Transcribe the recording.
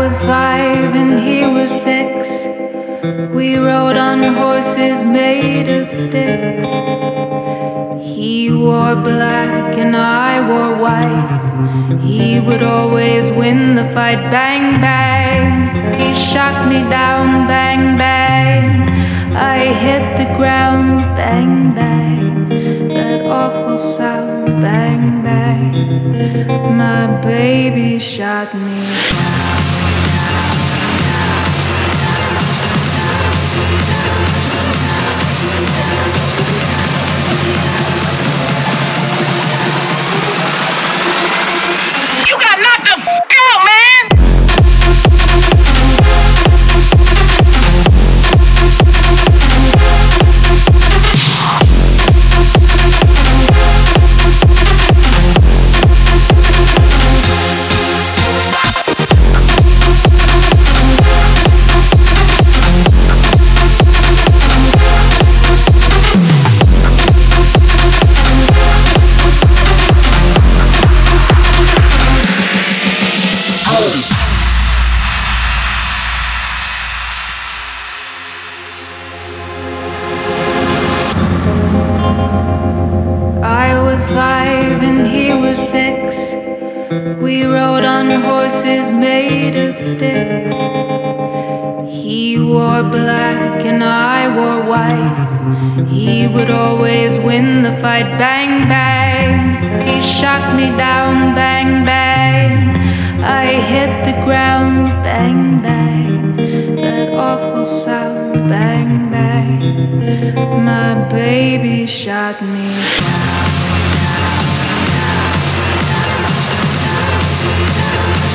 was 5 and he was 6. We rode on horses made of sticks. He wore black and I wore white. He would always win the fight. Bang, bang. He shot me down. Bang, bang. I hit the ground. Bang, bang. That awful sound. Bang, bang. My baby shot me down. You got knocked the out, man! I was 5 and he was 6. We rode on horses made of sticks. He wore black and I wore white. He would always win the fight. Bang, bang. He shot me down. Bang, bang. I hit the ground. Bang, bang. That awful sound. Bang, bang. My baby shot me down.